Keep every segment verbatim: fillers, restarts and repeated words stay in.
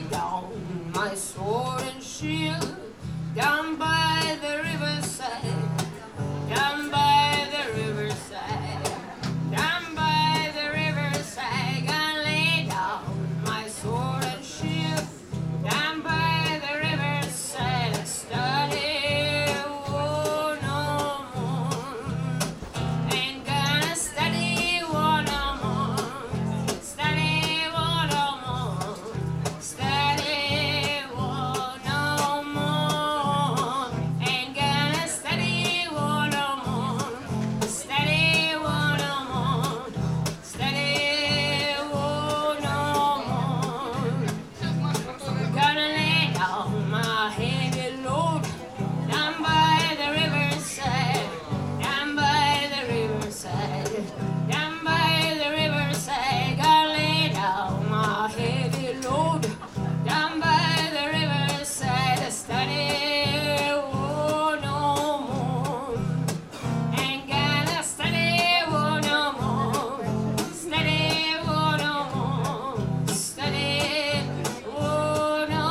down my sword and shield down by the riverside, down by the riverside, down by the riverside. Gonna lay down my sword and shield down by the riverside. I study war no more. Ain't gonna study war no more. Study war no more. Study war no more. Ain't gonna study war no more. Study war no more. Study war no more. Gonna lay down my heavy load down by the riverside, down by the riverside, down by the riverside. Gonna lay down my heavy load down by the riverside. I study war no more. Ain't gonna study war no more. Study war no more. Study war no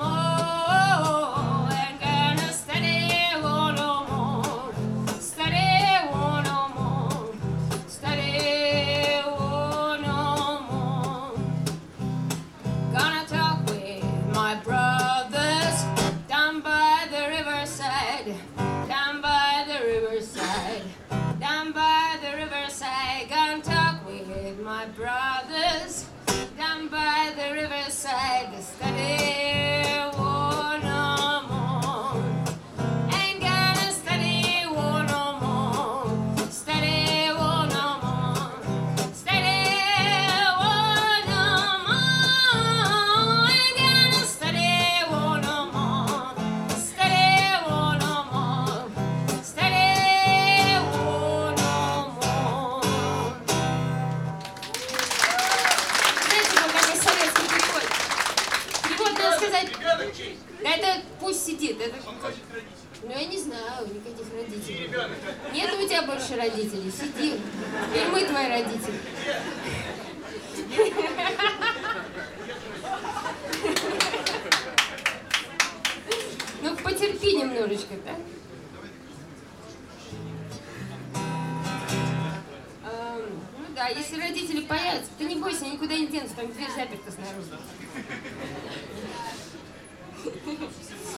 more. Ain't gonna study war no more. Study war no more. Study war no more. Gonna talk with my brothers down by the riverside, down by the riverside, down by the riverside. Gonna talk with my brothers down by the riverside. To study war no more. Ain't gonna study war no more. Study war no more. Study war no more. Ain't gonna study war no more. Study war no more. Study war no more. Знаете, вот такой советский перевод. Перевод, надо сказать, Ребенок чей? да это пусть сидит. Это... Он хочет родителей. Ну, я не знаю, никаких И родителей. ребенок. Нет у тебя больше родителей, сиди. И мы твои родители. Ну, потерпи немножечко, да? Эм, Ну да, если родители появятся, ты не бойся, они никуда не денутся, там дверь заперта снаружи.